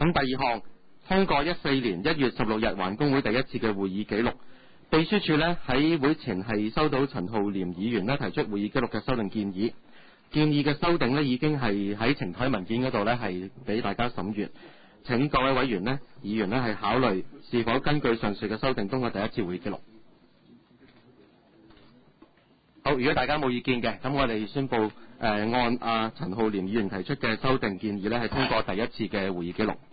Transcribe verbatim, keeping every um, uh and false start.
咁第二項，通過一四年一月十六日環工會第一次嘅會議記錄。秘書處呢喺會前係收到陳浩濂議員呢提出會議記錄嘅修訂建議，建議嘅修訂呢已經係喺呈台文件嗰度呢係俾大家審閱。請各位委員呢、議員呢係考慮是否根據上述嘅修訂通過第一次會議記錄。好，如果大家冇意見嘅，咁我哋宣布誒、呃、按阿陳浩濂議員提出嘅修訂建議呢係通過第一次嘅會議記錄。